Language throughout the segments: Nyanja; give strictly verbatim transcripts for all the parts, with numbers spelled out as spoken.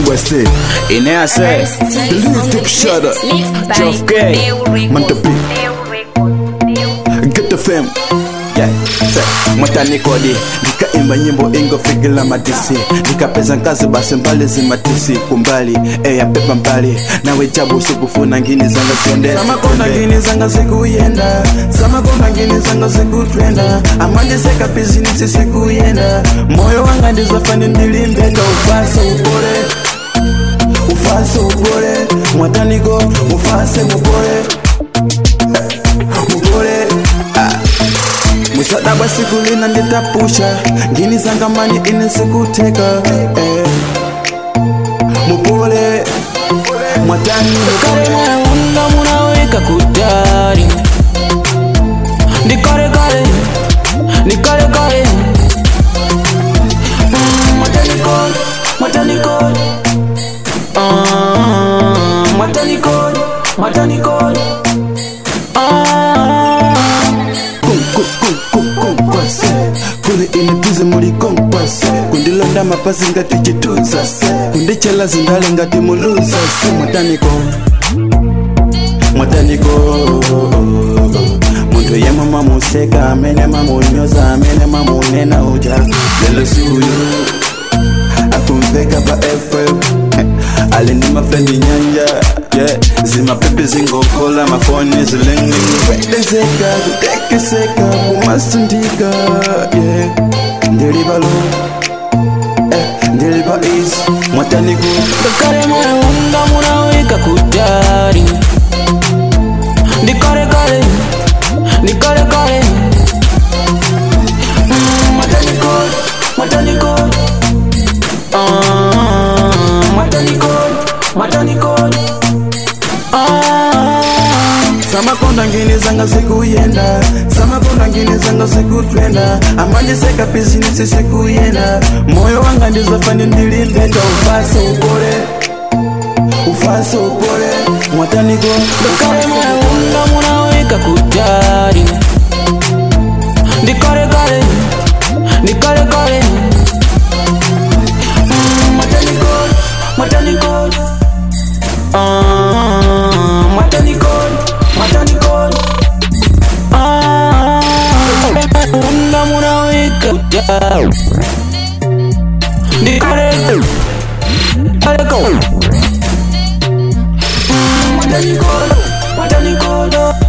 Kongwe say, Inea say, Believe Deep Shudder, Jeff K, Mantopi, Get the fame. Yeah, say, Matani Kodi, Nika imba nyimbo ingo figila madisi, Nika pesa nkazi basi mbali zimatisi, Kumbali, eya pepa mbali, nawe jabu sikufuna ngini zanga siende. Sama kona ngini zanga siku yenda, Sama kona ngini zanga siku twenda, Amandi seka bizinisi siku yenda, Moyo wanga ndizafani ndilimbeka ufasa upore, Ufasa upore, Matani go, ufase mupore, Mupore, ah. Musada basi kulina nditapusha ngini zanga mani ine sikuteka eh. Mupole Mwatani Kare mwana wunda munaweka kutari Ndikare kare Ndikare kare Mwatani kod Mwatani kod Mwatani kod Mwatani kod Kule inapiza muri kongwase Kundilonda mapasi ngati chituza se Kundichela zindale ngati muluza se Mwataniko Mwataniko Muntu ye mama museka Amene mamu nyoza Amene mamu nena uja Lelo suyo Akumveka pa F M Alindi mafrendi nyanja Yeah, zima pepe zingo kola mafoni zilengi Kwede seka, kuteke seka, kumasundika Yeah, ndeliba lo Eh, ndeliba is Mwataniku Kakare mwana wunda munaweka kutari Ndikare kare Ndikare kare Mwataniku Mwataniku Mwataniku Mwataniku Sama konda ngini zanga siku yenda Sama konda ngini zanga siku twenda Amandi seka bizinisi siku yenda Moyo wanga ndizafani ndilimbeka ufasa upore Ufasa upore Mwataniko Kakare mwana wunda munaweka kutari Ndikare kare Ndikare kare Mwataniko Mwataniko Mwataniko Mwataniko Wunda munaweka kutari Ndikare Ndikare kare Mwataniko Mwataniko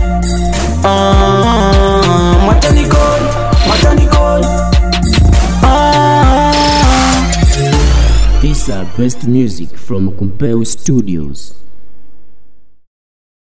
Mwataniko Mwataniko These are best music from Kumpeu Studios.